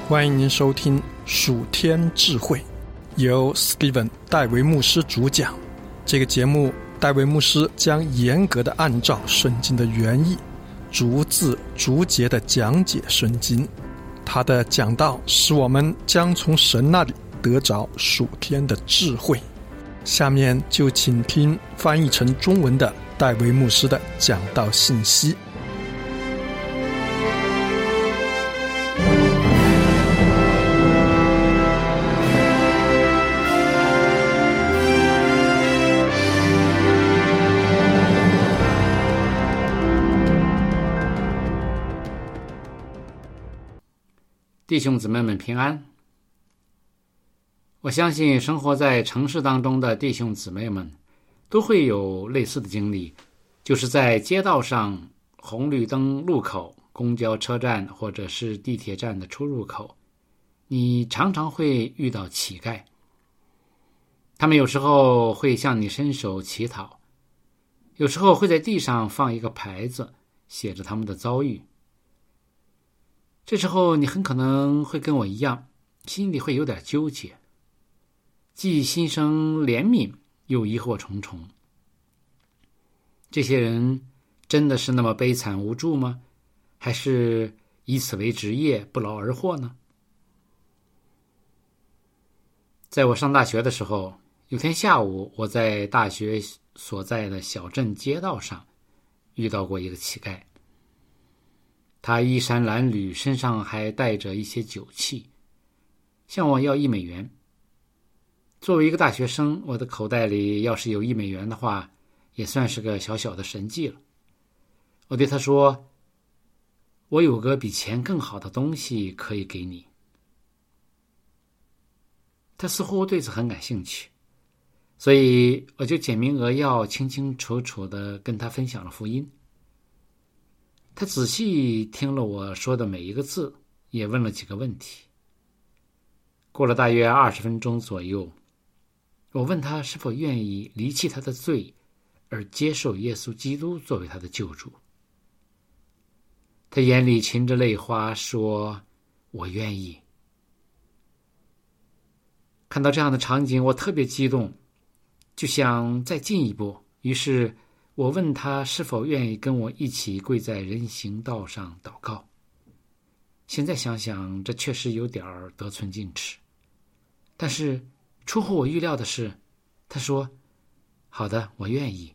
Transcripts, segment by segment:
欢迎您收听属天智慧，由 Steven 戴维牧师主讲。这个节目，戴维牧师将严格的按照圣经的原意，逐字逐节的讲解圣经。他的讲道使我们将从神那里得着属天的智慧。下面就请听翻译成中文的戴维牧师的讲道信息。 弟兄姊妹们平安。我相信生活在城市当中的弟兄姊妹们都会有类似的经历，就是在街道上、红绿灯路口、公交车站或者是地铁站的出入口，你常常会遇到乞丐。他们有时候会向你伸手乞讨，有时候会在地上放一个牌子，写着他们的遭遇。这时候你很可能会跟我一样，心里会有点纠结，既心生怜悯，又疑惑重重。这些人真的是那么悲惨无助吗？还是以此为职业，不劳而获呢？在我上大学的时候，有天下午，我在大学所在的小镇街道上遇到过一个乞丐。他衣衫褴褛，身上还带着一些酒气，向我要$1。作为一个大学生，我的口袋里要是有$1的话，也算是个小小的神迹了。我对他说，我有个比钱更好的东西可以给你。他似乎对此很感兴趣，所以我就简明扼要、清清楚楚地跟他分享了福音。他仔细听了我说的每一个字，也问了几个问题。过了大约20分钟左右，我问他是否愿意离弃他的罪，而接受耶稣基督作为他的救主。他眼里噙着泪花，说：“我愿意。”看到这样的场景，我特别激动，就想再进一步，于是我问他是否愿意跟我一起跪在人行道上祷告。现在想想，这确实有点得寸进尺。但是出乎我预料的是，他说：“好的，我愿意。”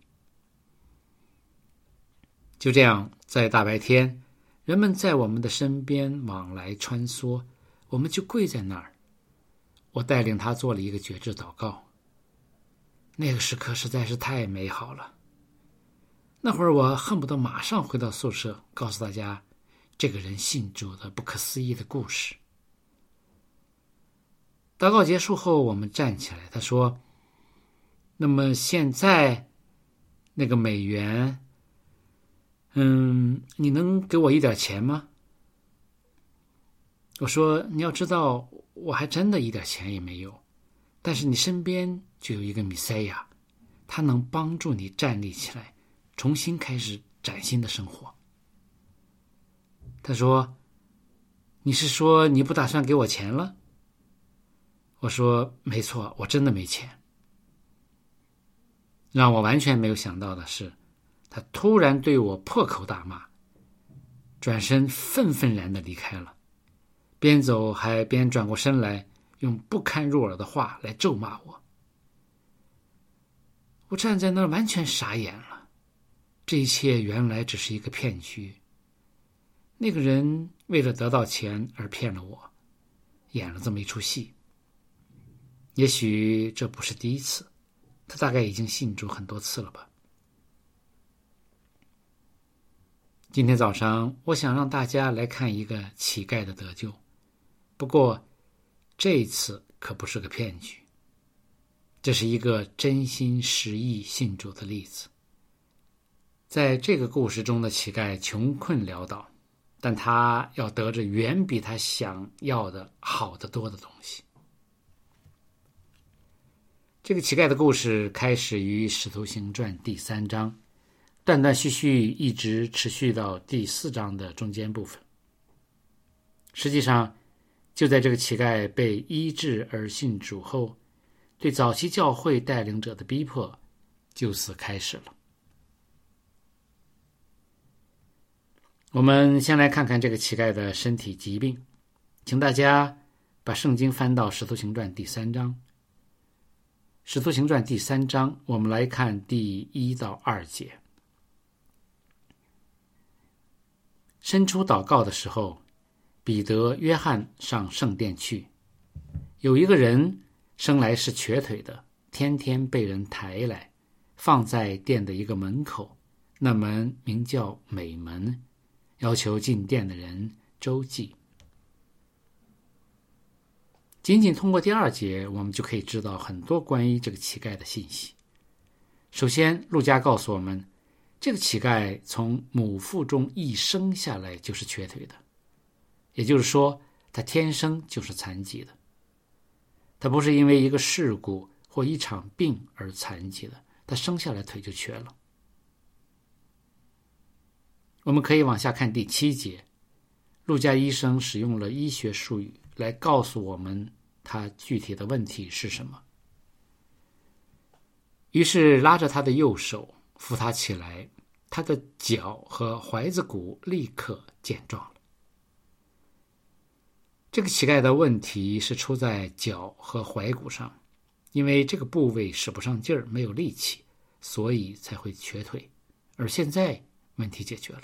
就这样，在大白天，人们在我们的身边往来穿梭，我们就跪在那儿。我带领他做了一个决志祷告。那个时刻实在是太美好了。那会儿我恨不得马上回到宿舍，告诉大家这个人信主的不可思议的故事。祷告结束后，我们站起来，他说：“那么现在那个$1，你能给我一点钱吗？”我说：“你要知道，我还真的一点钱也没有，但是你身边就有一个弥赛亚，他能帮助你站立起来，重新开始崭新的生活。”他说：“你是说你不打算给我钱了？”我说：“没错，我真的没钱。”让我完全没有想到的是，他突然对我破口大骂，转身愤愤然地离开了，边走还边转过身来，用不堪入耳的话来咒骂我。我站在那儿完全傻眼了，这一切原来只是一个骗局。那个人为了得到钱而骗了我，演了这么一出戏。也许这不是第一次，他大概已经信主很多次了吧。今天早上，我想让大家来看一个乞丐的得救，不过这一次可不是个骗局，这是一个真心实意信主的例子。在这个故事中的乞丐穷困潦倒，但他要得着远比他想要的好得多的东西。这个乞丐的故事开始于《使徒行传》第3章，断断续续一直持续到第4章的中间部分。实际上， 就在这个乞丐被医治而信主后，对早期教会带领者的逼迫就此开始了。我们先来看看这个乞丐的身体疾病，请大家把圣经翻到《使徒行传》第3章。《使徒行传》第3章，我们来看第1到2节。伸出祷告的时候，彼得、约翰上圣殿去，有一个人生来是瘸腿的，天天被人抬来，放在殿的一个门口，那门名叫美门，要求进殿的人周济。仅仅通过第2节，我们就可以知道很多关于这个乞丐的信息。首先，路加告诉我们，这个乞丐从母腹中一生下来就是瘸腿的，也就是说，他天生就是残疾的。他不是因为一个事故或一场病而残疾的，他生下来腿就瘸了。我们可以往下看第7节，路加医生使用了医学术语来告诉我们他具体的问题是什么。于是拉着他的右手扶他起来，他的脚和踝子骨立刻健壮了。这个乞丐的问题是出在脚和踝骨上，因为这个部位使不上劲儿，没有力气，所以才会瘸腿。而现在问题解决了。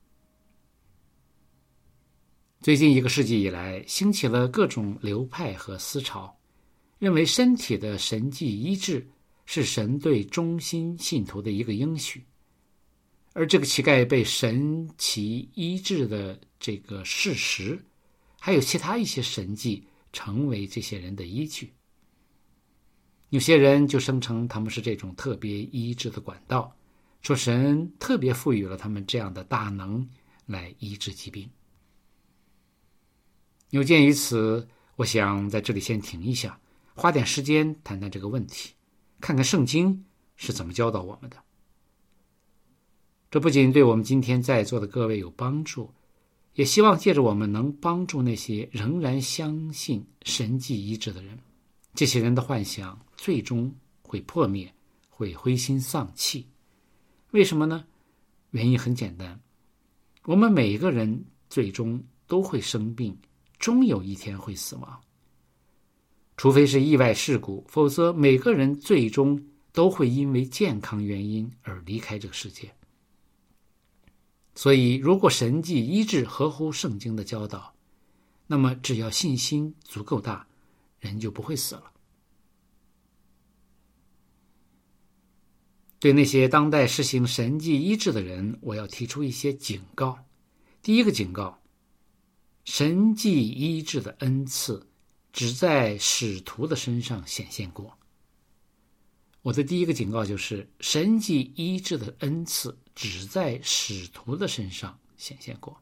最近1个世纪以来，兴起了各种流派和思潮，认为身体的神迹医治是神对忠心信徒的一个应许，而这个乞丐被神奇医治的这个事实，还有其他一些神迹，成为这些人的依据。有些人就声称他们是这种特别医治的管道，说神特别赋予了他们这样的大能来医治疾病。有鉴于此，我想在这里先停一下，花点时间谈谈这个问题，看看圣经是怎么教导我们的。这不仅对我们今天在座的各位有帮助，也希望借着我们能帮助那些仍然相信神迹医治的人。这些人的幻想最终会破灭，会灰心丧气。为什么呢？原因很简单，我们每一个人最终都会生病，终有一天会死亡。除非是意外事故，否则每个人最终都会因为健康原因而离开这个世界。所以，如果神迹医治合乎圣经的教导，那么只要信心足够大，人就不会死了。对那些当代实行神迹医治的人，我要提出一些警告。第一个警告，神迹医治的恩赐只在使徒的身上显现过。我的第一个警告就是，神迹医治的恩赐只在使徒的身上显现过。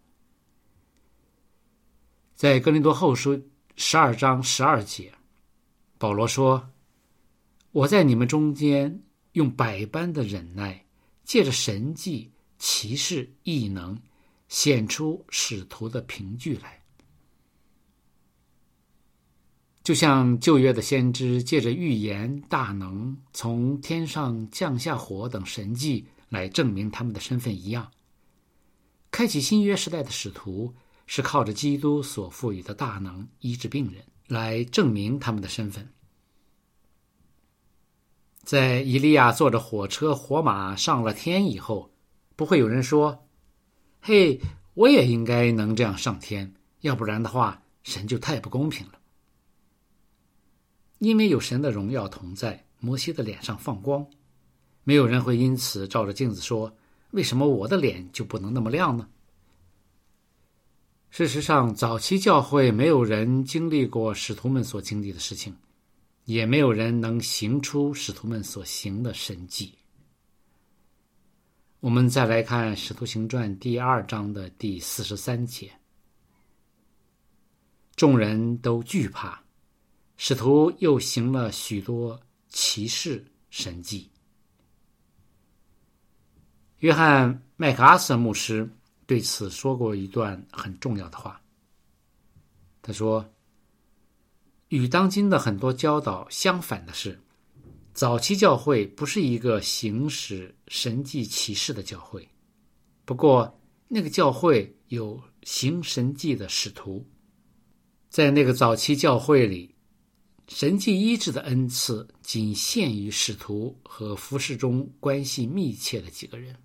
在哥林多后书12章12节，保罗说，我在你们中间用百般的忍耐，借着神迹、奇事、异能，显出使徒的凭据来。就像旧约的先知借着预言、大能，从天上降下火等神迹来证明他们的身份一样，开启新约时代的使徒是靠着基督所赋予的大能医治病人，来证明他们的身份。在以利亚坐着火车火马上了天以后，不会有人说，嘿，我也应该能这样上天，要不然的话神就太不公平了。因为有神的荣耀同在，摩西的脸上放光，没有人会因此照着镜子说，为什么我的脸就不能那么亮呢？事实上，早期教会没有人经历过使徒们所经历的事情，也没有人能行出使徒们所行的神迹。我们再来看《使徒行传》第2章的第43节，众人都惧怕，使徒又行了许多奇事神迹。约翰·麦克阿瑟牧师对此说过一段很重要的话。他说， 与当今的很多教导相反的是，早期教会不是一个行使神迹奇事的教会，不过那个教会有行神迹的使徒。在那个早期教会里，神迹医治的恩赐仅限于使徒和服事中关系密切的几个人。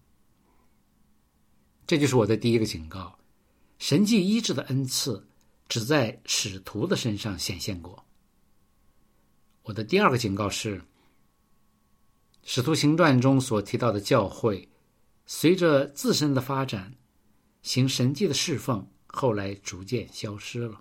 这就是我的第一个警告，神迹医治的恩赐只在使徒的身上显现过。我的第二个警告是，使徒行传中所提到的教会，随着自身的发展，行神迹的侍奉后来逐渐消失了。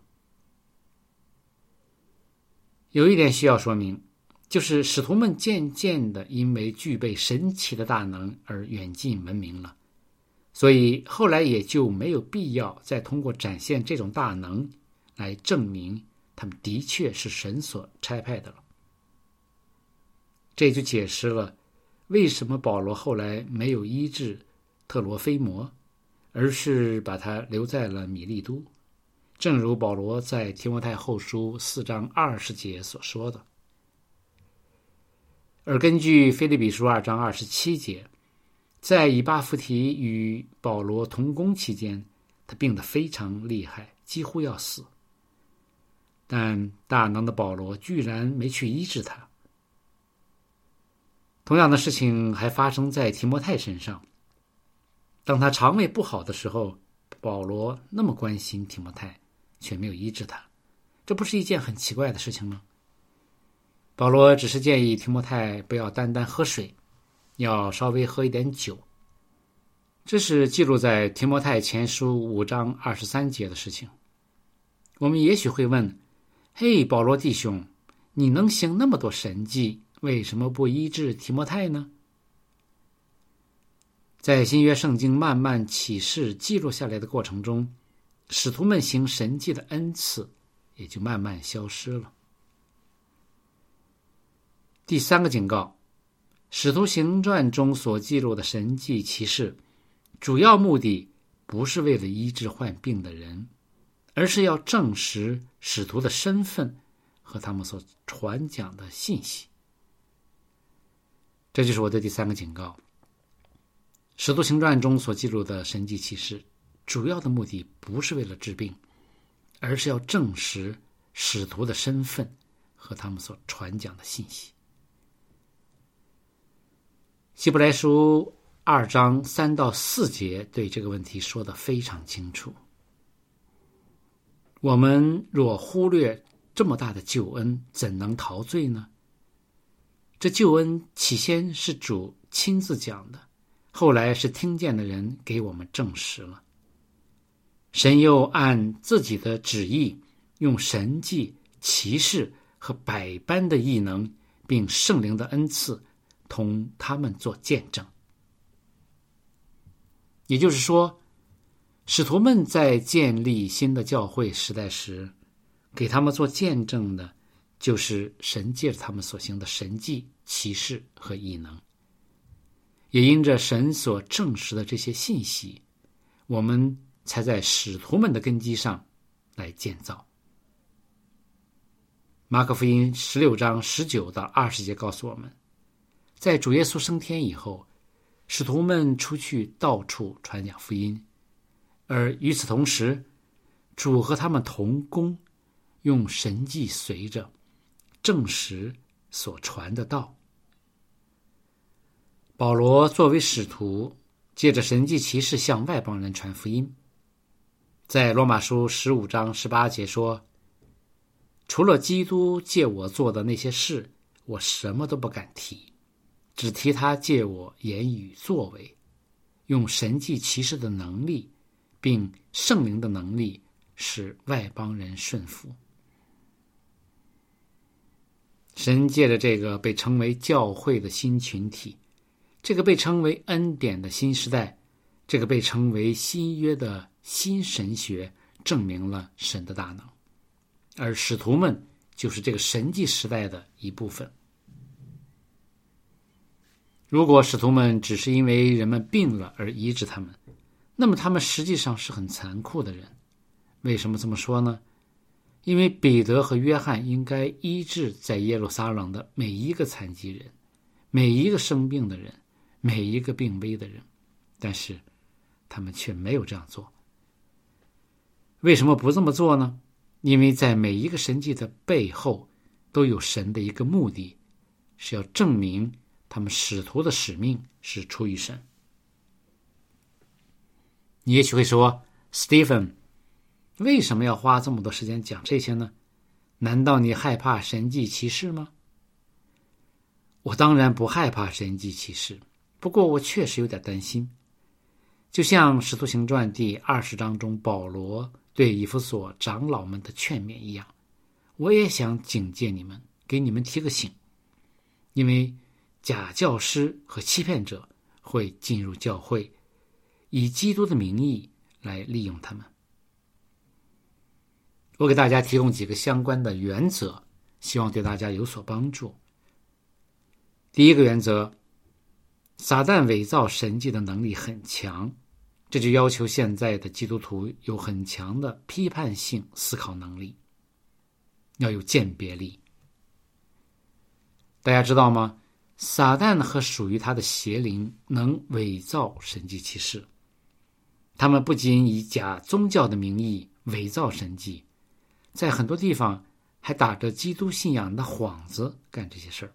有一点需要说明，就是使徒们渐渐的因为具备神奇的大能而远近闻名了，所以后来也就没有必要再通过展现这种大能来证明他们的确是神所差派的了。这就解释了为什么保罗后来没有医治特罗菲摩，而是把他留在了米利都，正如保罗在提摩太后书4章20节所说的。而根据腓立比书2章27节，在以巴弗提与保罗同工期间，他病得非常厉害，几乎要死，但大能的保罗居然没去医治他。同样的事情还发生在提摩太身上。当他肠胃不好的时候，保罗那么关心提摩太，却没有医治他，这不是一件很奇怪的事情吗？保罗只是建议提摩太不要单单喝水，要稍微喝一点酒。这是记录在提摩太前书5章23节的事情。我们也许会问，嘿，保罗弟兄，你能行那么多神迹，为什么不医治提摩太呢？在新约圣经慢慢启示记录下来的过程中，使徒们行神迹的恩赐也就慢慢消失了。第三个警告，使徒行传中所记录的神迹奇事，主要目的不是为了医治患病的人，而是要证实使徒的身份和他们所传讲的信息。这就是我的第三个警告。使徒行传中所记录的神迹奇事，主要的目的不是为了治病，而是要证实使徒的身份和他们所传讲的信息。希伯来书2章3到4节对这个问题说得非常清楚。我们若忽略这么大的救恩，怎能陶醉呢？这救恩起先是主亲自讲的，后来是听见的人给我们证实了。神又按自己的旨意，用神迹、奇事和百般的异能，并圣灵的恩赐，同他们做见证。也就是说，使徒们在建立新的教会时代时，给他们做见证的，就是神借着他们所行的神迹、奇事和异能。也因着神所证实的这些信息，我们才在使徒们的根基上来建造。马可福音16章19到20节告诉我们，在主耶稣升天以后，使徒们出去到处传讲福音，而与此同时，主和他们同工，用神迹随着，证实所传的道。保罗作为使徒，借着神迹奇事向外邦人传福音。在罗马书15章18节说，除了基督借我做的那些事，我什么都不敢提，只提他借我言语作为，用神迹奇事的能力，并圣灵的能力，使外邦人顺服。神借着这个被称为教会的新群体，这个被称为恩典的新时代，这个被称为新约的新神学，证明了神的大能，而使徒们就是这个神迹时代的一部分。如果使徒们只是因为人们病了而医治他们，那么他们实际上是很残酷的人。为什么这么说呢？ 因为彼得和约翰应该医治在耶路撒冷的每一个残疾人，每一个生病的人，每一个病危的人，但是他们却没有这样做。为什么不这么做呢？因为在每一个神迹的背后都有神的一个目的，是要证明他们使徒的使命是出于神。你也许会说， Stephen， 为什么要花这么多时间讲这些呢？难道你害怕神迹奇事吗？我当然不害怕神迹奇事，不过我确实有点担心。就像《使徒行传》第20章中保罗对以弗所长老们的劝勉一样，我也想警戒你们，给你们提个醒，因为假教师和欺骗者会进入教会，以基督的名义来利用他们。我给大家提供几个相关的原则，希望对大家有所帮助。第一个原则，撒旦伪造神迹的能力很强，这就要求现在的基督徒有很强的批判性思考能力，要有鉴别力。大家知道吗？撒旦和属于他的邪灵能伪造神迹奇事，他们不仅以假宗教的名义伪造神迹，在很多地方还打着基督信仰的幌子干这些事儿。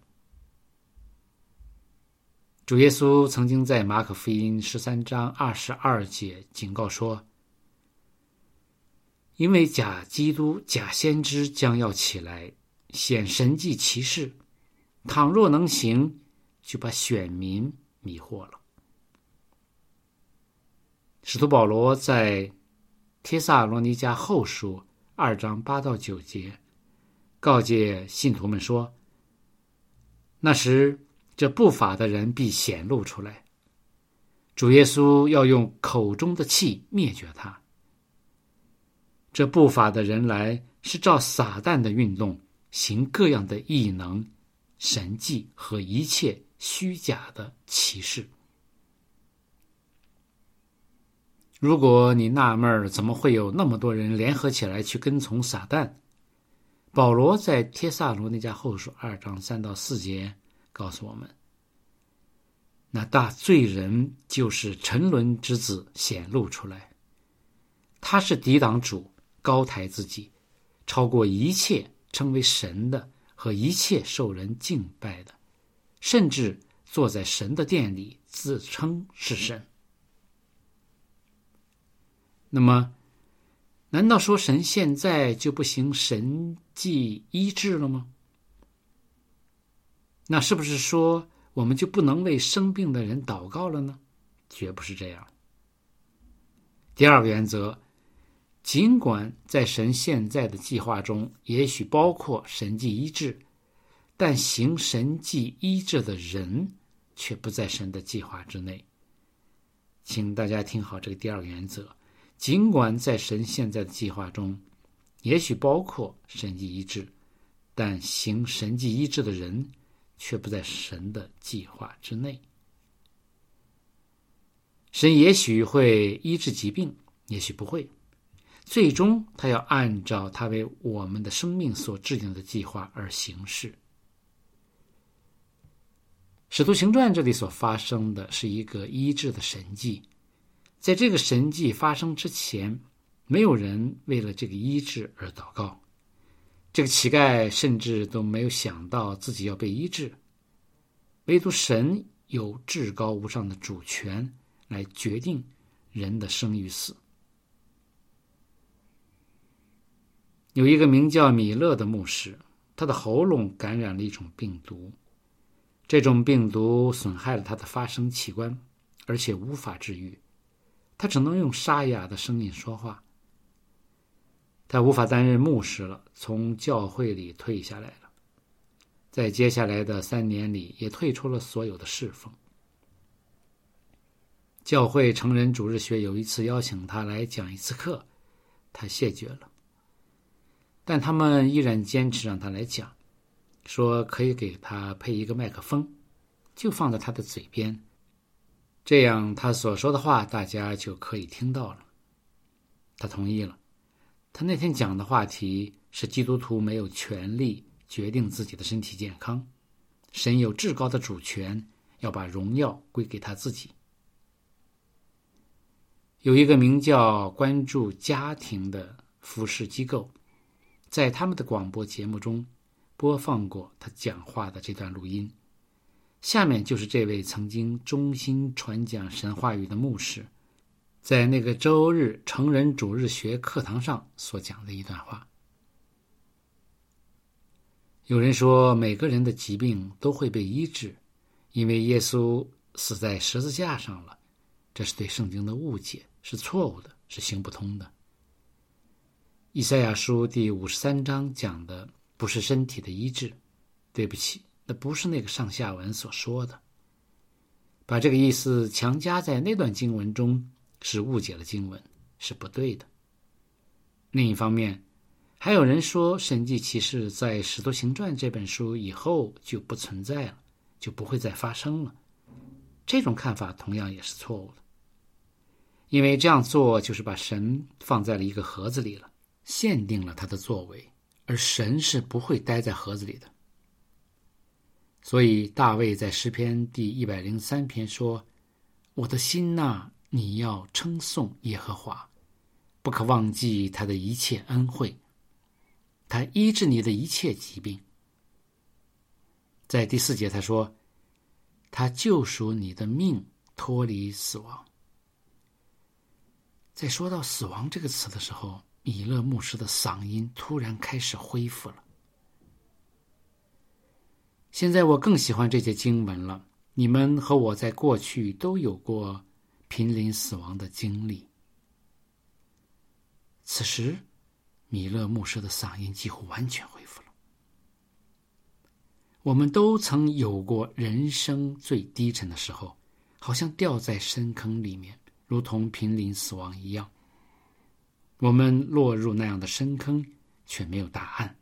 主耶稣曾经在马可福音13章22节警告说，因为假基督、假先知将要起来，显神迹奇事，倘若能行，就把选民迷惑了。使徒保罗在帖撒罗尼迦后书2章8到9节告诫信徒们说，那时这不法的人必显露出来，主耶稣要用口中的气灭绝他。这不法的人来，是照撒旦的运动，行各样的异能、神迹和一切虚假的奇事。如果你纳闷怎么会有那么多人联合起来去跟从撒旦，保罗在帖撒罗尼迦后书2章3到4节告诉我们，那大罪人就是沉沦之子显露出来，他是抵挡主，高抬自己，超过一切称为神的和一切受人敬拜的，甚至坐在神的殿里自称是神。那么难道说神现在就不行神迹医治了吗？那是不是说我们就不能为生病的人祷告了呢？绝不是这样。第二个原则，尽管在神现在的计划中也许包括神迹医治，但行神迹医治的人却不在神的计划之内。请大家听好这个第二个原则，尽管在神现在的计划中也许包括神迹医治，但行神迹医治的人却不在神的计划之内。神也许会医治疾病，也许不会，最终他要按照他为我们的生命所制定的计划而行事。使徒行传这里所发生的是一个医治的神迹，在这个神迹发生之前，没有人为了这个医治而祷告，这个乞丐甚至都没有想到自己要被医治，唯独神有至高无上的主权来决定人的生与死。有一个名叫米勒的牧师，他的喉咙感染了一种病毒，这种病毒损害了他的发声器官，而且无法治愈，他只能用沙哑的声音说话。他无法担任牧师了，从教会里退下来了，在接下来的3年里也退出了所有的侍奉。教会成人主日学有一次邀请他来讲一次课，他谢绝了，但他们依然坚持让他来讲，说可以给他配一个麦克风，就放在他的嘴边，这样他所说的话大家就可以听到了。他同意了， 他那天讲的话题是基督徒没有权利决定自己的身体健康，神有至高的主权，要把荣耀归给他自己。有一个名叫关注家庭的服事机构，在他们的广播节目中播放过他讲话的这段录音。下面就是这位曾经忠心传讲神话语的牧师，在那个周日成人主日学课堂上所讲的一段话。有人说每个人的疾病都会被医治，因为耶稣死在十字架上了，这是对圣经的误解，是错误的，是行不通的。以赛亚书第53章讲的不是身体的医治，对不起，那不是那个上下文所说的。把这个意思强加在那段经文中，是误解了经文，是不对的。另一方面，还有人说神迹奇事在《使徒行传》这本书以后就不存在了，就不会再发生了。这种看法同样也是错误的，因为这样做就是把神放在了一个盒子里了，限定了他的作为，而神是不会待在盒子里的。所以大卫在诗篇第103篇说：我的心哪，你要称颂耶和华，不可忘记他的一切恩惠，他医治你的一切疾病。在第4节他说：他救赎你的命，脱离死亡。在说到死亡这个词的时候，米勒牧师的嗓音突然开始恢复了。现在我更喜欢这节经文了。你们和我在过去都有过濒临死亡的经历。此时米勒牧师的嗓音几乎完全恢复了。我们都曾有过人生最低沉的时候，好像掉在深坑里面，如同濒临死亡一样。我们落入那样的深坑，却没有答案。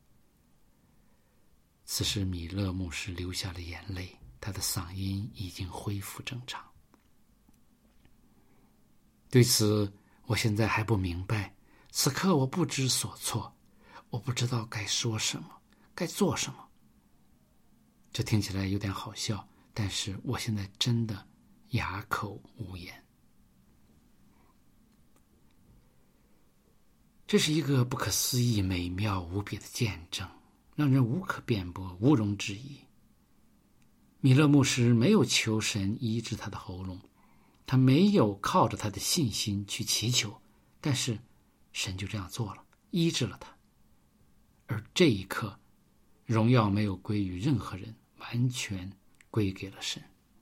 此时米勒牧师流下了眼泪，他的嗓音已经恢复正常。对此，我现在还不明白，此刻我不知所措，我不知道该说什么，该做什么。这听起来有点好笑，但是我现在真的哑口无言。这是一个不可思议、美妙无比的见证，让人无可辩驳，无容置疑。米勒牧师没有求神医治他的喉咙，他没有靠着他的信心去祈求，但是神就这样做了，医治了他。而这一刻，荣耀没有归于任何人，完全归给了神。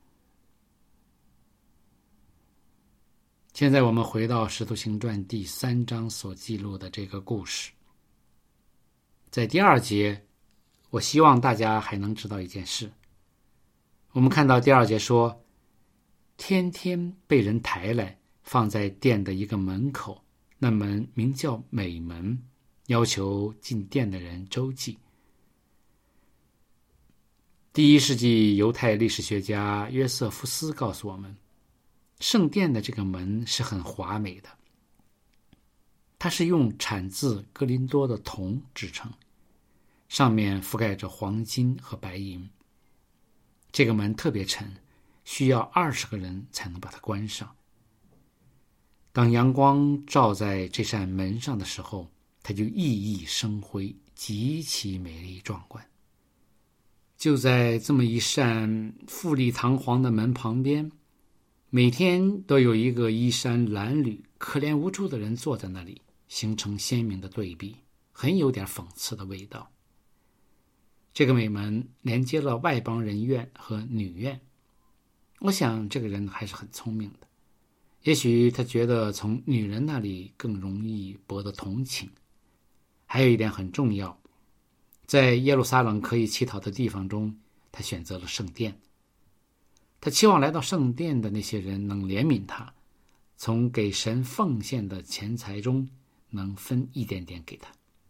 现在我们回到《使徒行传》第3章所记录的这个故事。在第2节，我希望大家还能知道一件事。我们看到第2节说，天天被人抬来，放在殿的一个门口，那门名叫美门，要求进殿的人周济。第1世纪犹太历史学家约瑟夫斯告诉我们，圣殿的这个门是很华美的，它是用产自哥林多的铜制成，上面覆盖着黄金和白银。这个门特别沉，需要20个人才能把它关上。当阳光照在这扇门上的时候，它就熠熠生辉，极其美丽壮观。就在这么一扇富丽堂皇的门旁边，每天都有一个衣衫褴褛、可怜无助的人坐在那里，形成鲜明的对比，很有点讽刺的味道。这个美门连接了外邦人院和女院。我想这个人还是很聪明的，也许他觉得从女人那里更容易博得同情。还有一点很重要，在耶路撒冷可以乞讨的地方中，他选择了圣殿。他期望来到圣殿的那些人能怜悯他，从给神奉献的钱财中能分一点点给他。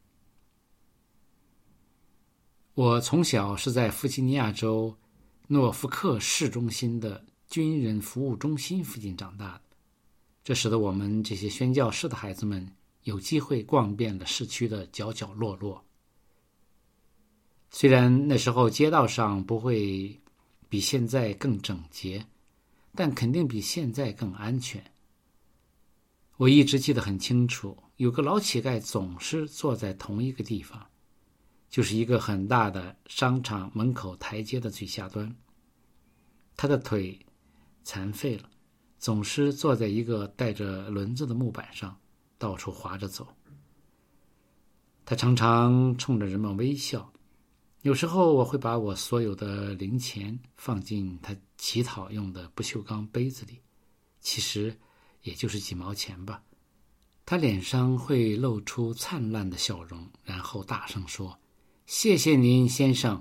我从小是在弗吉尼亚州诺福克市中心的军人服务中心附近长大的，这使得我们这些宣教士的孩子们有机会逛遍了市区的角角落落。虽然那时候街道上不会比现在更整洁，但肯定比现在更安全。我一直记得很清楚，有个老乞丐总是坐在同一个地方，就是一个很大的商场门口台阶的最下端。他的腿残废了，总是坐在一个带着轮子的木板上，到处滑着走。他常常冲着人们微笑，有时候我会把我所有的零钱放进他乞讨用的不锈钢杯子里，其实也就是几毛钱吧。他脸上会露出灿烂的笑容，然后大声说：“谢谢您，先生。”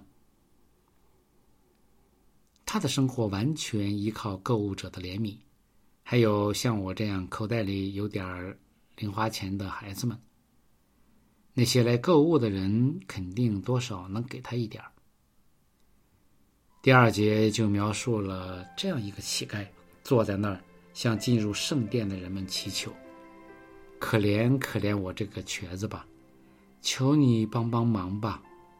他的生活完全依靠购物者的怜悯，还有像我这样口袋里有点零花钱的孩子们。那些来购物的人肯定多少能给他一点。第二节就描述了这样一个乞丐，坐在那儿向进入圣殿的人们祈求：“可怜可怜我这个瘸子吧，求你帮帮忙吧。”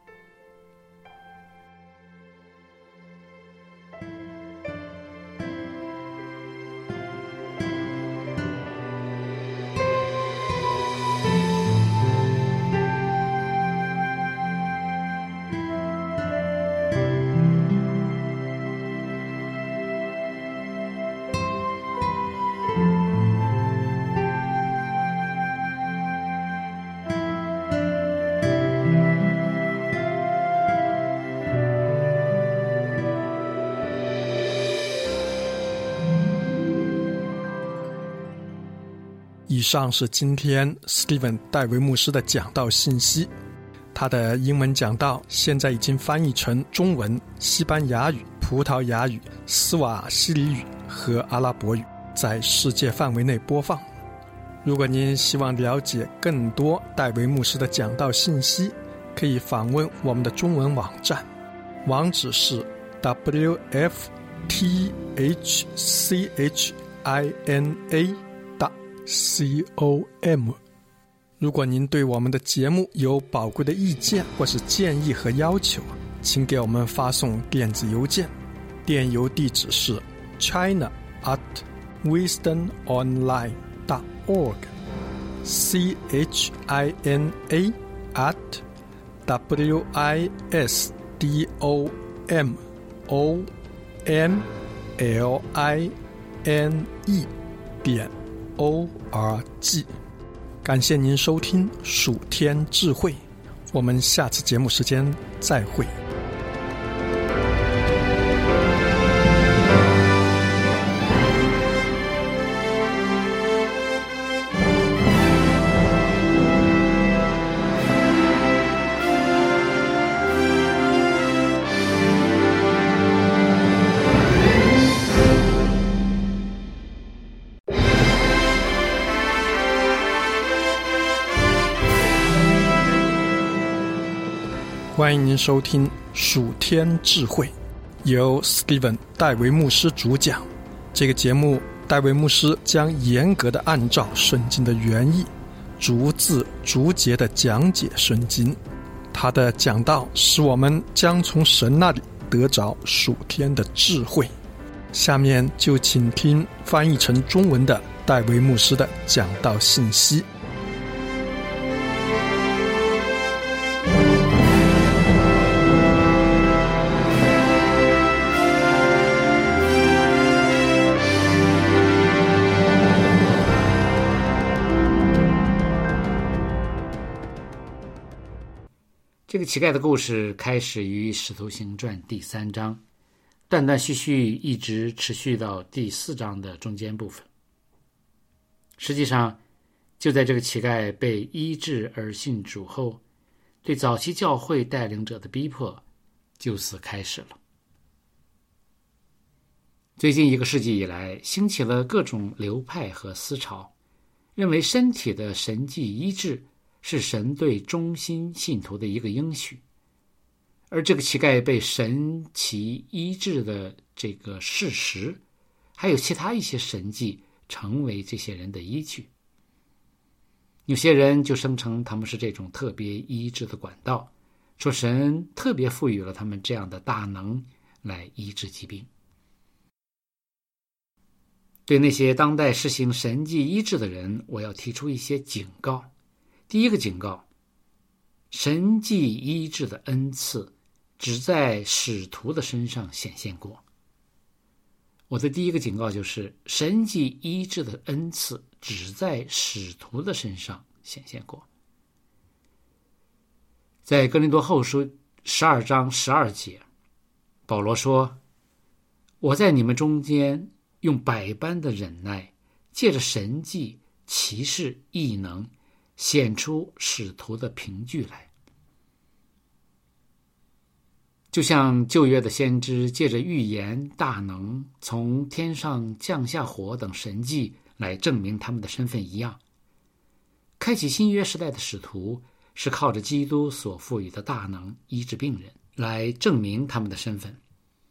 以上是今天 Steven 戴维牧师的讲道信息。他的英文讲道现在已经翻译成中文、西班牙语、葡萄牙语、斯瓦希里语和阿拉伯语，在世界范围内播放。如果您希望了解更多戴维牧师的讲道信息，可以访问我们的中文网站，网址是 wfthchina.com。 如果您对我们的节目有宝贵的意见或是建议和要求，请给我们发送电子邮件，电邮地址是 china@wisdomonline.org china@wisdomonline.org。 感谢您收听属天智慧，我们下次节目时间再会。欢迎您收听属天智慧，由 Steven 戴维牧师主讲。这个节目，戴维牧师将严格的按照圣经的原意，逐字逐节的讲解圣经。他的讲道使我们将从神那里得着属天的智慧。下面就请听翻译成中文的戴维牧师的讲道信息。 这个乞丐的故事开始于《使徒行传》第3章，断断续续一直持续到第4章的中间部分。实际上，就在这个乞丐被医治而信主后，对早期教会带领者的逼迫就此开始了。最近1个世纪以来，兴起了各种流派和思潮，认为身体的神迹医治是神对忠心信徒的一个应许，而这个乞丐被神奇医治的这个事实，还有其他一些神迹，成为这些人的依据。 有些人就声称他们是这种特别医治的管道，说神特别赋予了他们这样的大能来医治疾病。对那些当代实行神迹医治的人，我要提出一些警告。第一个警告，神迹医治的恩赐只在使徒的身上显现过。我的第一个警告就是，神迹医治的恩赐只在使徒的身上显现过。在哥林多后书12章12节，保罗说，我在你们中间用百般的忍耐，借着神迹、奇事、异能，显出使徒的凭据来。就像旧约的先知借着预言、大能，从天上降下火等神迹来证明他们的身份一样，开启新约时代的使徒是靠着基督所赋予的大能医治病人，来证明他们的身份。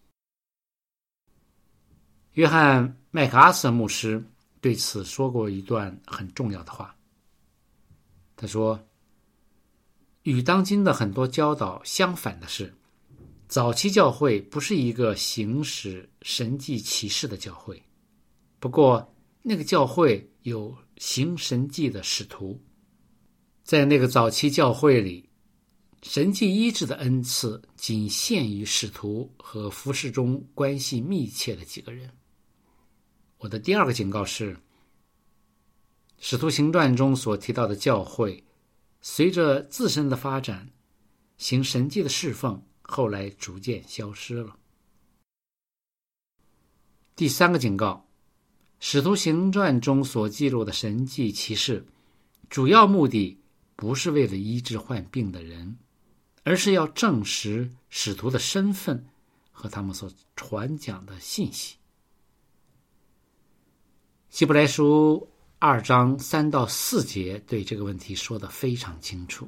约翰麦克阿瑟牧师对此说过一段很重要的话。他说，与当今的很多教导相反的是，早期教会不是一个行使神迹奇事的教会，不过那个教会有行神迹的使徒。在那个早期教会里，神迹医治的恩赐仅限于使徒和服事中关系密切的几个人。我的第二个警告是，使徒行传中所提到的教会，随着自身的发展，行神迹的侍奉后来逐渐消失了。第三个警告，使徒行传中所记录的神迹奇事，主要目的不是为了医治患病的人，而是要证实使徒的身份和他们所传讲的信息。希伯来书2章3到4节对这个问题说得非常清楚。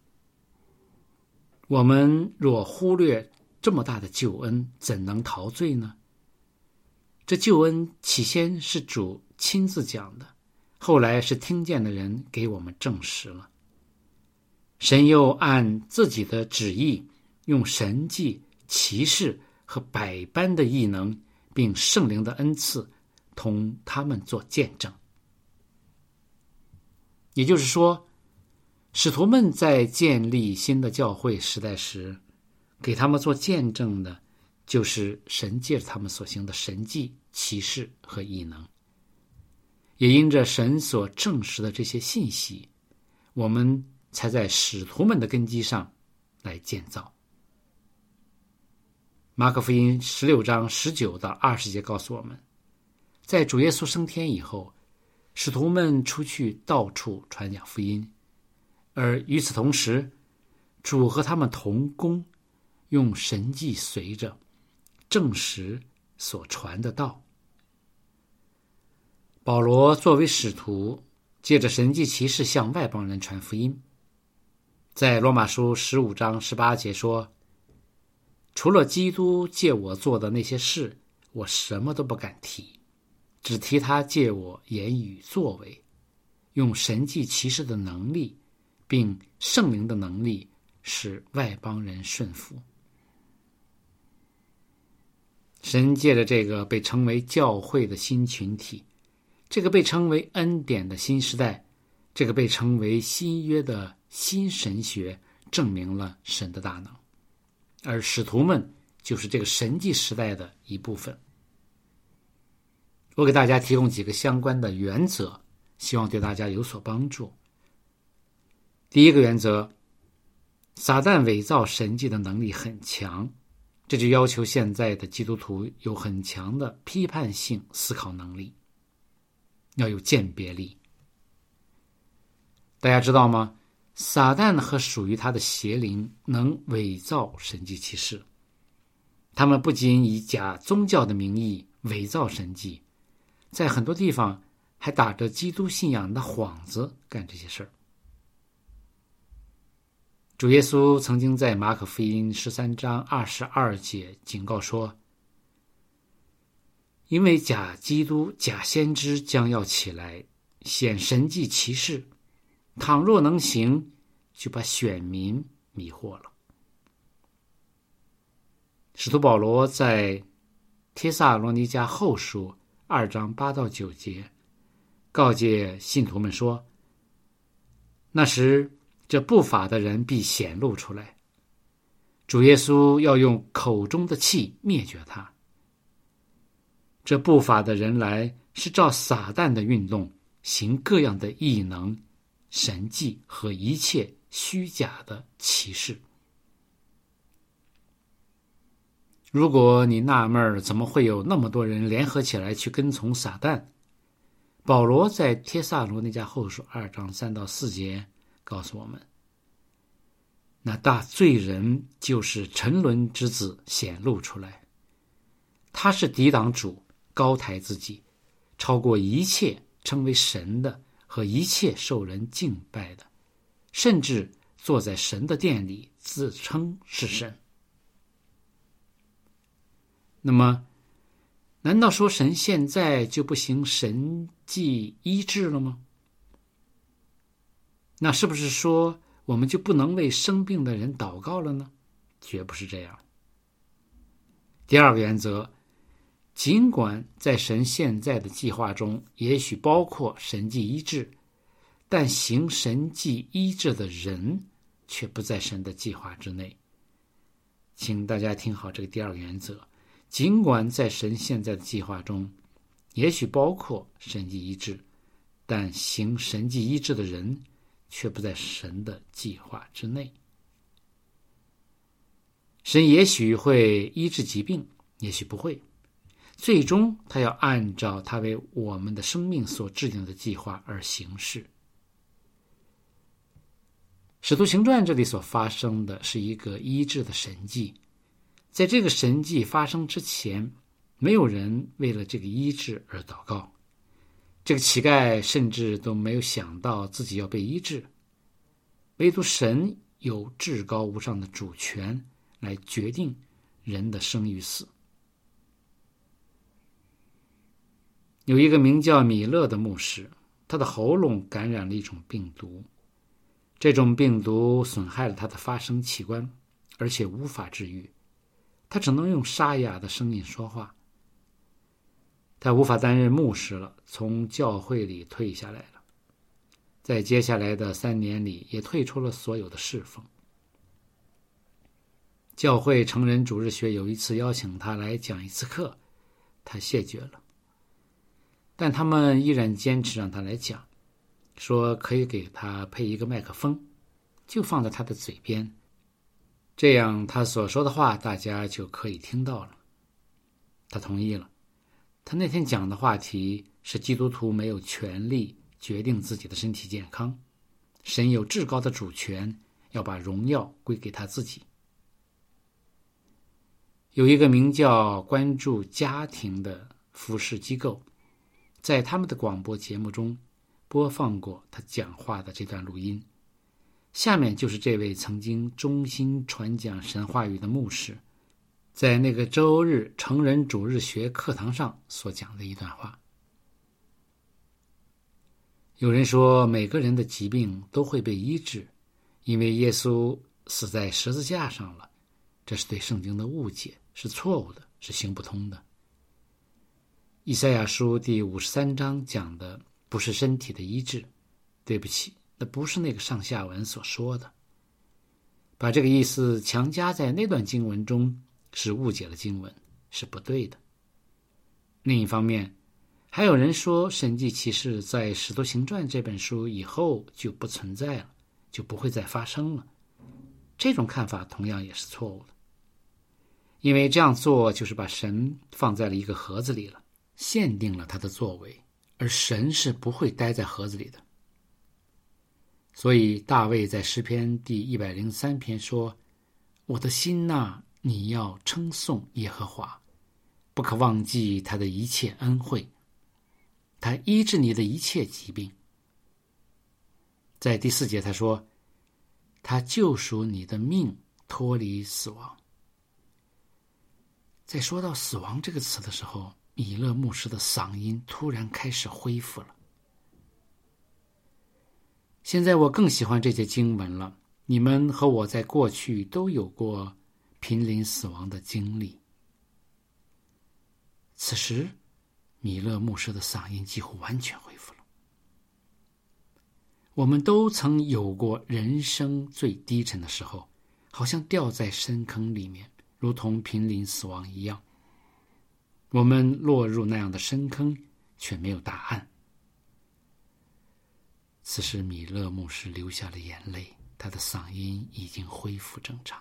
我们若忽略这么大的救恩，怎能陶醉呢？这救恩起先是主亲自讲的，后来是听见的人给我们证实了。神又按自己的旨意，用神迹、奇事和百般的异能，并圣灵的恩赐，同他们做见证。也就是说，使徒们在建立新的教会时代时，给他们做见证的就是神借着他们所行的神迹、奇事和异能。也因着神所证实的这些信息，我们才在使徒们的根基上来建造。马可福音16章19到20节告诉我们，在主耶稣升天以后，使徒们出去到处传讲福音，而与此同时，主和他们同工，用神迹随着证实所传的道。保罗作为使徒，借着神迹奇事向外邦人传福音。在罗马书15章18节说，除了基督借我做的那些事，我什么都不敢提，只提他借我言语作为，用神迹奇事的能力，并圣灵的能力，使外邦人顺服。神借着这个被称为教会的新群体，这个被称为恩典的新时代，这个被称为新约的新神学，证明了神的大能，而使徒们就是这个神迹时代的一部分。我给大家提供几个相关的原则，希望对大家有所帮助。第一个原则，撒旦伪造神迹的能力很强，这就要求现在的基督徒有很强的批判性思考能力，要有鉴别力。大家知道吗？撒旦和属于他的邪灵能伪造神迹奇事，他们不仅以假宗教的名义伪造神迹，在很多地方还打着基督信仰的幌子干这些事儿。主耶稣曾经在马可福音13章22节警告说，因为假基督、假先知将要起来，显神迹奇事， 倘若能行，就把选民迷惑了。使徒保罗在帖撒罗尼迦后书2章8到9节告诫信徒们说，那时这不法的人必显露出来，主耶稣要用口中的气灭绝他。这不法的人来，是照撒旦的运动，行各样的异能、神迹和一切虚假的奇事。如果你纳闷怎么会有那么多人联合起来去跟从撒旦，保罗在帖撒罗尼迦后书2章3到4节告诉我们，那大罪人就是沉沦之子显露出来，他是抵挡主，高抬自己，超过一切称为神的和一切受人敬拜的，甚至坐在神的殿里自称是神。那么难道说神现在就不行神迹医治了吗？那是不是说我们就不能为生病的人祷告了呢？绝不是这样。第二个原则，尽管在神现在的计划中也许包括神迹医治，但行神迹医治的人却不在神的计划之内。请大家听好这个第二个原则，尽管在神现在的计划中也许包括神迹医治，但行神迹医治的人却不在神的计划之内。神也许会医治疾病，也许不会，最终他要按照他为我们的生命所制定的计划而行事。使徒行传这里所发生的是一个医治的神迹，在这个神迹发生之前，没有人为了这个医治而祷告，这个乞丐甚至都没有想到自己要被医治，唯独神有至高无上的主权来决定人的生与死。有一个名叫米勒的牧师，他的喉咙感染了一种病毒，这种病毒损害了他的发声器官，而且无法治愈，他只能用沙哑的声音说话。他无法担任牧师了，从教会里退下来了，在接下来的3年里也退出了所有的侍奉。教会成人主日学有一次邀请他来讲一次课，他谢绝了，但他们依然坚持让他来讲，说可以给他配一个麦克风，就放在他的嘴边，这样他所说的话大家就可以听到了。他同意了。他那天讲的话题是基督徒没有权利决定自己的身体健康，神有至高的主权，要把荣耀归给他自己。有一个名叫关注家庭的服事机构，在他们的广播节目中播放过他讲话的这段录音，下面就是这位曾经忠心传讲神话语的牧师在那个周日成人主日学课堂上所讲的一段话。有人说每个人的疾病都会被医治，因为耶稣死在十字架上了，这是对圣经的误解，是错误的，是行不通的。以赛亚书第53章讲的不是身体的医治，对不起，那不是那个上下文所说的。把这个意思强加在那段经文中，是误解了经文，是不对的。另一方面，还有人说神迹奇事在《使徒行传》这本书以后就不存在了，就不会再发生了。这种看法同样也是错误的，因为这样做就是把神放在了一个盒子里了，限定了他的作为，而神是不会待在盒子里的。所以大卫在诗篇第103篇说，我的心哪，你要称颂耶和华，不可忘记他的一切恩惠，他医治你的一切疾病。在第4节他说，他救赎你的命，脱离死亡。在说到死亡这个词的时候，米勒牧师的嗓音突然开始恢复了。 现在我更喜欢这些经文了。你们和我在过去都有过濒临死亡的经历。此时，米勒牧师的嗓音几乎完全恢复了。我们都曾有过人生最低沉的时候，好像掉在深坑里面，如同濒临死亡一样。我们落入那样的深坑，却没有答案。此时，米勒牧师流下了眼泪，他的嗓音已经恢复正常。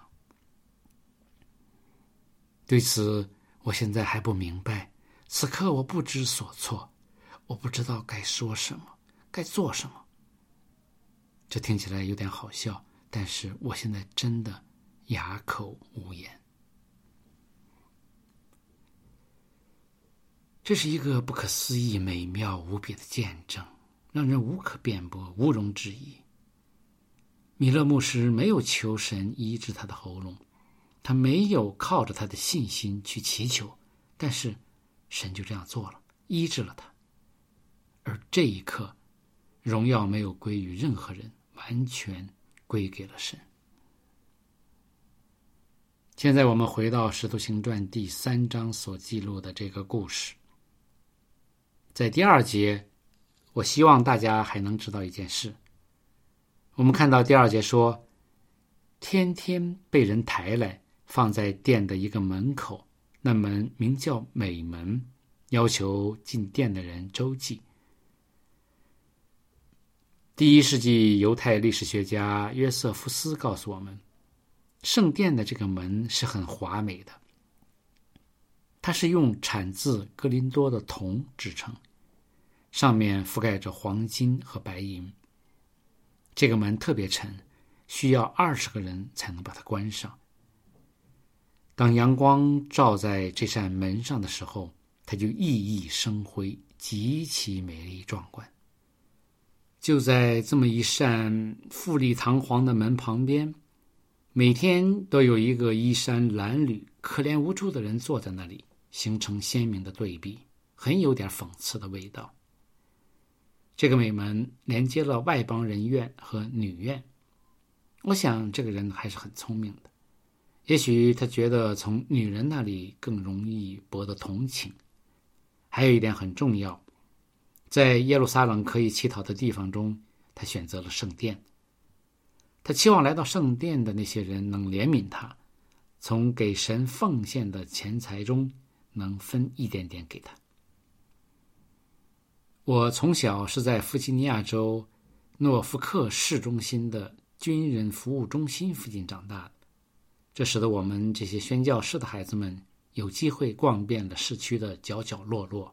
对此，我现在还不明白。此刻我不知所措，我不知道该说什么，该做什么。这听起来有点好笑，但是我现在真的哑口无言。这是一个不可思议、美妙无比的见证，让人无可辩驳，毋庸置疑。米勒牧师没有求神医治他的喉咙，他没有靠着他的信心去祈求，但是神就这样做了，医治了他。而这一刻，荣耀没有归于任何人，完全归给了神。现在我们回到《使徒行传》第3章所记录的这个故事。在第2节，我希望大家还能知道一件事。我们看到第2节说，天天被人抬来，放在殿的一个门口，那门名叫美门，要求进殿的人周济。第1世纪犹太历史学家约瑟夫斯告诉我们，圣殿的这个门是很华美的，它是用产自哥林多的铜制成，上面覆盖着黄金和白银。这个门特别沉，需要20个人才能把它关上。当阳光照在这扇门上的时候，它就熠熠生辉，极其美丽壮观。就在这么一扇富丽堂皇的门旁边，每天都有一个衣衫褴褛、可怜无助的人坐在那里，形成鲜明的对比，很有点讽刺的味道。这个美门连接了外邦人院和女院。我想这个人还是很聪明的，也许他觉得从女人那里更容易博得同情。还有一点很重要，在耶路撒冷可以乞讨的地方中，他选择了圣殿。他期望来到圣殿的那些人能怜悯他，从给神奉献的钱财中能分一点点给他。我从小是在弗吉尼亚州诺福克市中心的军人服务中心附近长大的，这使得我们这些宣教士的孩子们有机会逛遍了市区的角角落落。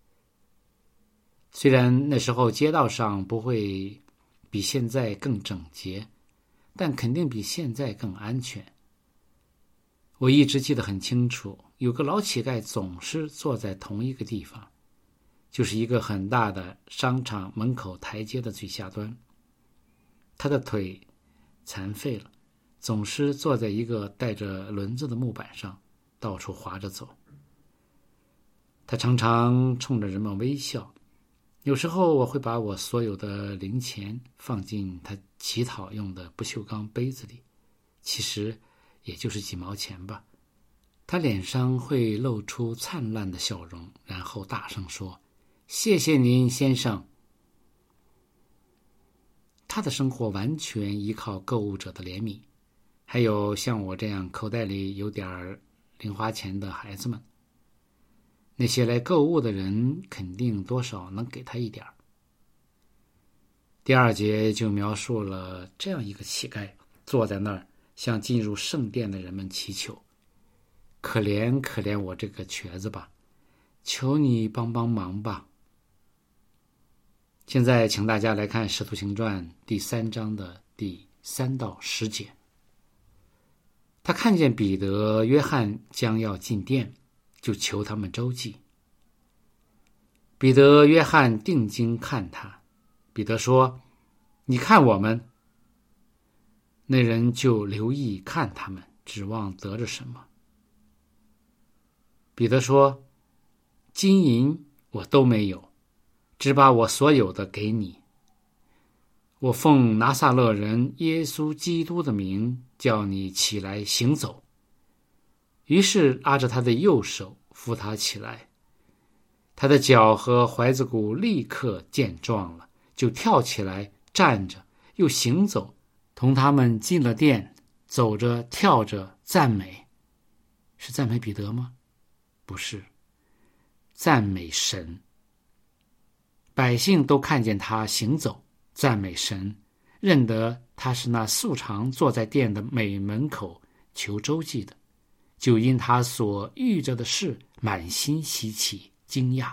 虽然那时候街道上不会比现在更整洁，但肯定比现在更安全。我一直记得很清楚，有个老乞丐总是坐在同一个地方，就是一个很大的商场门口台阶的最下端。他的腿残废了，总是坐在一个带着轮子的木板上，到处滑着走。他常常冲着人们微笑，有时候我会把我所有的零钱放进他乞讨用的不锈钢杯子里，其实也就是几毛钱吧。他脸上会露出灿烂的笑容，然后大声说：“谢谢您，先生。”他的生活完全依靠购物者的怜悯，还有像我这样口袋里有点零花钱的孩子们。那些来购物的人肯定多少能给他一点。第2节就描述了这样一个乞丐坐在那儿，向进入圣殿的人们祈求：“可怜可怜我这个瘸子吧，求你帮帮忙吧。”现在请大家来看《使徒行传》第3章的第3到10节。他看见彼得、约翰将要进殿，就求他们周济。彼得、约翰定睛看他，彼得说：“你看我们。”那人就留意看他们，指望得着什么。彼得说：“金银我都没有，只把我所有的给你。 我奉拿撒勒人耶稣基督的名，叫你起来行走。于是拉着他的右手扶他起来，他的脚和踝子骨立刻健壮了，就跳起来站着，又行走，同他们进了殿，走着跳着赞美。是赞美彼得吗？不是，赞美神。百姓都看见他行走，赞美神，认得他是那素常坐在殿的美门口求周济的，就因他所遇着的事满心稀奇惊讶。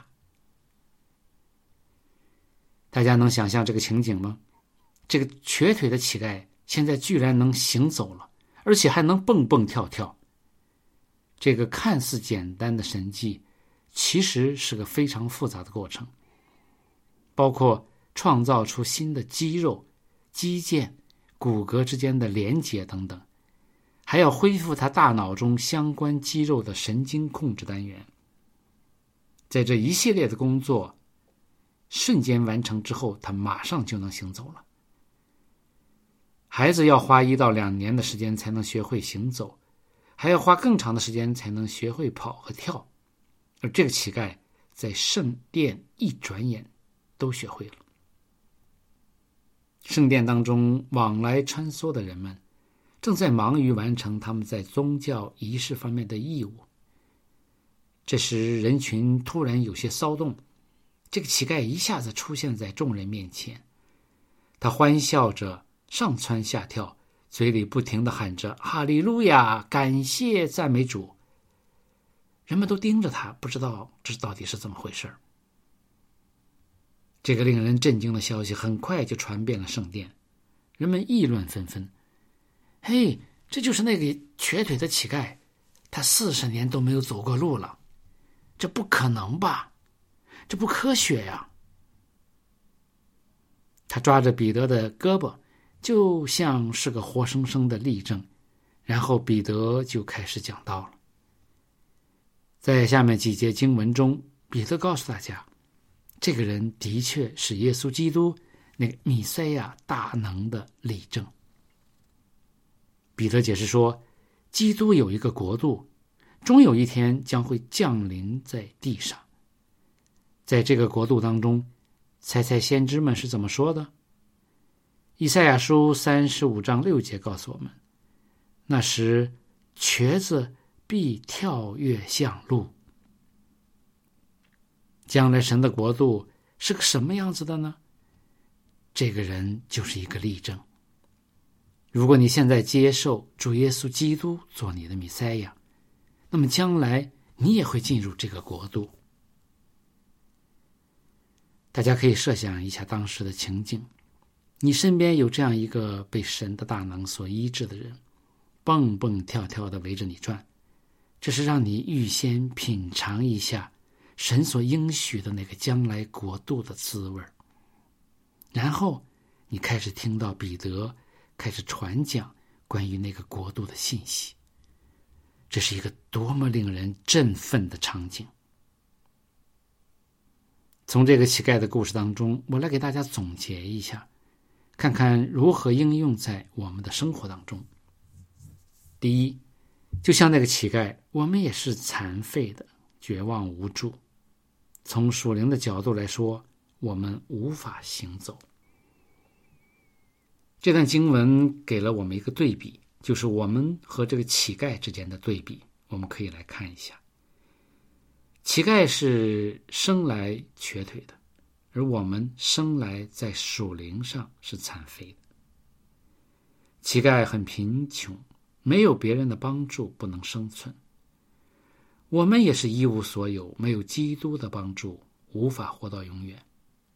大家能想象这个情景吗？这个瘸腿的乞丐现在居然能行走了，而且还能蹦蹦跳跳。这个看似简单的神迹，其实是个非常复杂的过程，包括创造出新的肌肉、肌腱、骨骼之间的连结等等，还要恢复他大脑中相关肌肉的神经控制单元。在这一系列的工作瞬间完成之后，他马上就能行走了。孩子要花1到2年的时间才能学会行走，还要花更长的时间才能学会跑和跳，而这个乞丐在圣殿一转眼都学会了。圣殿当中往来穿梭的人们正在忙于完成他们在宗教仪式方面的义务。这时人群突然有些骚动，这个乞丐一下子出现在众人面前，他欢笑着上蹿下跳，嘴里不停地喊着哈利路亚，感谢赞美主。人们都盯着他，不知道这到底是怎么回事。这个令人震惊的消息很快就传遍了圣殿，人们议论纷纷。嘿，这就是那个瘸腿的乞丐，他40年都没有走过路了，这不可能吧？这不科学呀！他抓着彼得的胳膊，就像是个活生生的例证，然后彼得就开始讲道了。在下面几节经文中，彼得告诉大家，这个人的确是耶稣基督那个弥赛亚大能的例证。彼得解释说，基督有一个国度，终有一天将会降临在地上。在这个国度当中，猜猜先知们是怎么说的？以赛亚书35章6节告诉我们，那时瘸子必跳跃向路。将来神的国度是个什么样子的呢？这个人就是一个例证。如果你现在接受主耶稣基督做你的弥赛亚，那么将来你也会进入这个国度。大家可以设想一下当时的情景，你身边有这样一个被神的大能所医治的人，蹦蹦跳跳地围着你转，这是让你预先品尝一下神所应许的那个将来国度的滋味。然后你开始听到彼得开始传讲关于那个国度的信息，这是一个多么令人振奋的场景。从这个乞丐的故事当中，我来给大家总结一下，看看如何应用在我们的生活当中。第一，就像那个乞丐，我们也是残废的，绝望无助。从属灵的角度来说，我们无法行走。这段经文给了我们一个对比，就是我们和这个乞丐之间的对比，我们可以来看一下。乞丐是生来瘸腿的，而我们生来在属灵上是残废的。乞丐很贫穷，没有别人的帮助不能生存。我们也是一无所有，没有基督的帮助，无法活到永远。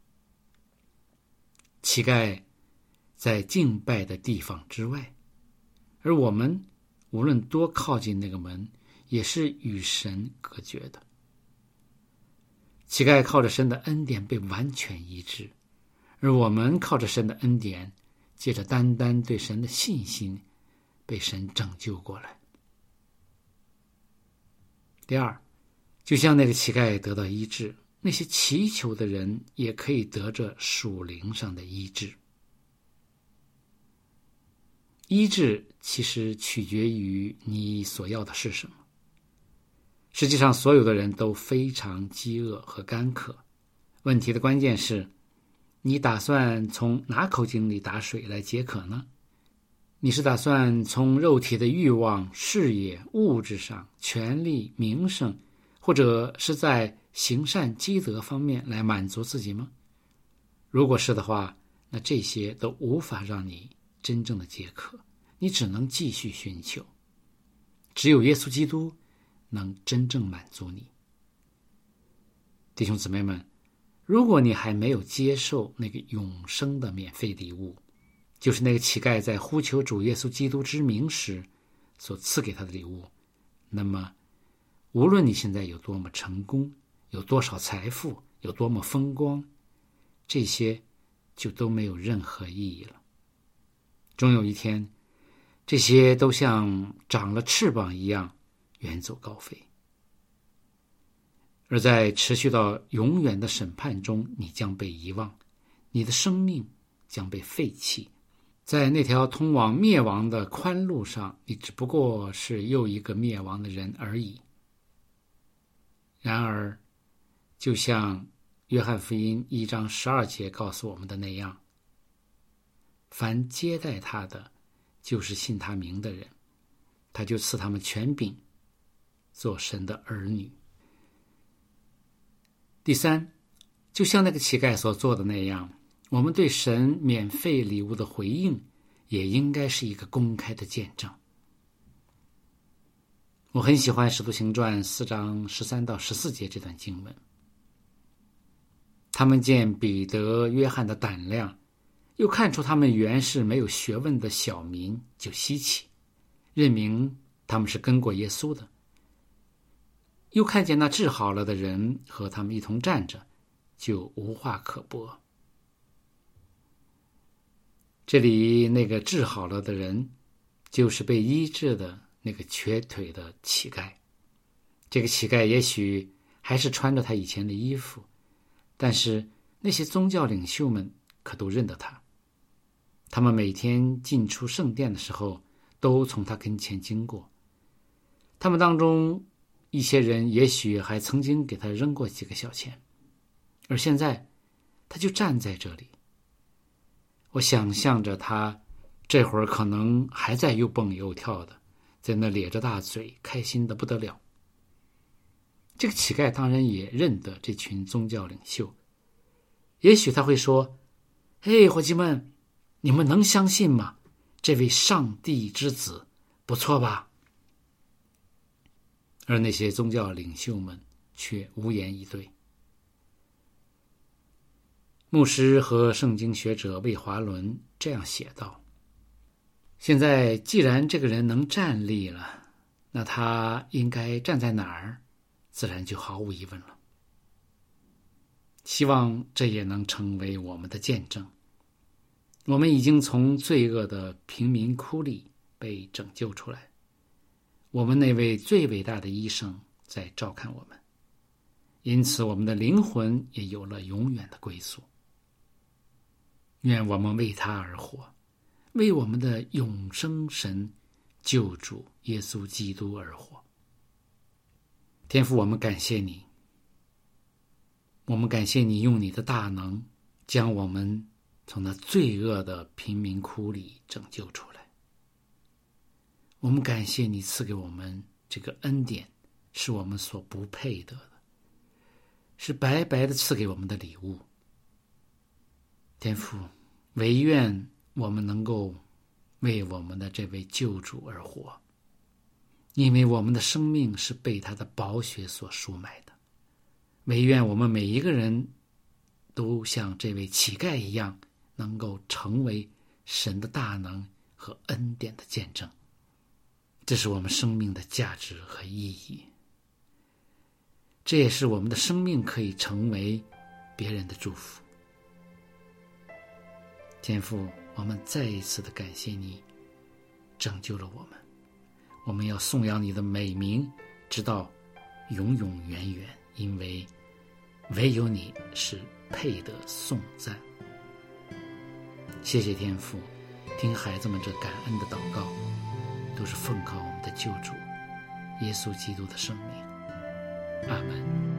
乞丐在敬拜的地方之外，而我们无论多靠近那个门，也是与神隔绝的。乞丐靠着神的恩典被完全医治，而我们靠着神的恩典，借着单单对神的信心，被神拯救过来。第二，就像那个乞丐得到医治，那些祈求的人也可以得着属灵上的医治。 医治其实取决于你所要的是什么。实际上，所有的人都非常饥饿和干渴。问题的关键是，你打算从哪口井里打水来解渴呢？你是打算从肉体的欲望、事业、物质上、权力、名声，或者是在行善积德方面来满足自己吗？如果是的话，那这些都无法让你真正的解渴，你只能继续寻求。只有耶稣基督能真正满足你。弟兄姊妹们，如果你还没有接受那个永生的免费礼物，就是那个乞丐在呼求主耶稣基督之名时所赐给他的礼物，那么无论你现在有多么成功，有多少财富，有多么风光，这些就都没有任何意义了。终有一天，这些都像长了翅膀一样远走高飞。而在持续到永远的审判中，你将被遗忘，你的生命将被废弃。在那条通往灭亡的宽路上，你只不过是又一个灭亡的人而已。然而，就像约翰福音1章12节告诉我们的那样，凡接待他的，就是信他名的人，他就赐他们权柄，做神的儿女。第三，就像那个乞丐所做的那样，我们对神免费礼物的回应也应该是一个公开的见证。我很喜欢《使徒行传》4章13到14节这段经文。他们见彼得、约翰的胆量，又看出他们原是没有学问的小民，就稀奇，认明他们是跟过耶稣的。又看见那治好了的人和他们一同站着，就无话可驳。这里那个治好了的人，就是被医治的那个瘸腿的乞丐。这个乞丐也许还是穿着他以前的衣服，但是那些宗教领袖们可都认得他。他们每天进出圣殿的时候，都从他跟前经过。他们当中一些人也许还曾经给他扔过几个小钱，而现在他就站在这里。我想象着他这会儿可能还在又蹦又跳的，在那咧着大嘴，开心的不得了。这个乞丐当然也认得这群宗教领袖，也许他会说：“嘿，伙计们，你们能相信吗？这位上帝之子不错吧？”而那些宗教领袖们却无言以对。牧师和圣经学者魏华伦这样写道：现在既然这个人能站立了，那他应该站在哪儿，自然就毫无疑问了。希望这也能成为我们的见证。我们已经从罪恶的贫民窟里被拯救出来，我们那位最伟大的医生在照看我们，因此我们的灵魂也有了永远的归宿。愿我们为他而活，为我们的永生神救主耶稣基督而活。天父，我们感谢你，我们感谢你用你的大能将我们从那罪恶的贫民窟里拯救出来。我们感谢你赐给我们这个恩典，是我们所不配得的，是白白的赐给我们的礼物。天父，唯愿我们能够为我们的这位救主而活，因为我们的生命是被他的宝血所赎买的。唯愿我们每一个人都像这位乞丐一样，能够成为神的大能和恩典的见证。这是我们生命的价值和意义，这也是我们的生命可以成为别人的祝福。天父，我们再一次的感谢你拯救了我们，我们要颂扬你的美名直到永永远远，因为唯有你是配得颂赞。谢谢天父， 听孩子们这感恩的祷告，都是奉靠我们的救主耶稣基督的圣名。阿们。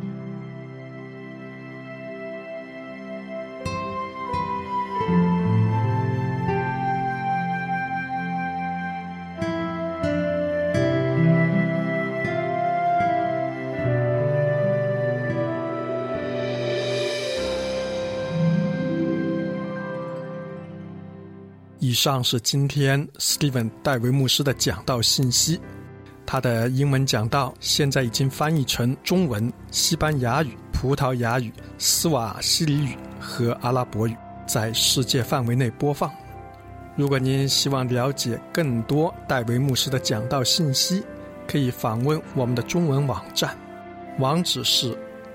以上是今天 Steven 戴维牧师的讲道信息。他的英文讲道现在已经翻译成中文、西班牙语、葡萄牙语、斯瓦希里语和阿拉伯语，在世界范围内播放。如果您希望了解更多戴维牧师的讲道信息，可以访问我们的中文网站，网址是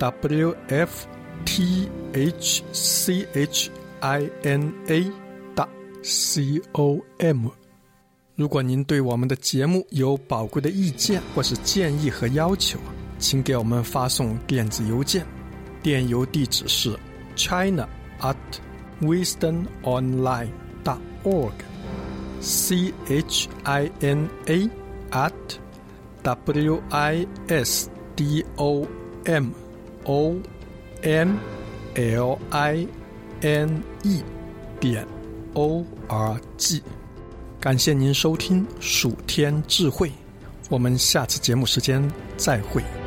wfthchina.com。如果您对我们的节目有宝贵的意见或是建议和要求，请给我们发送电子邮件，电邮地址是 china@wisdomonline.org china@wisdomonline.org。感谢您收听蜀天智慧，我们下次节目时间再会。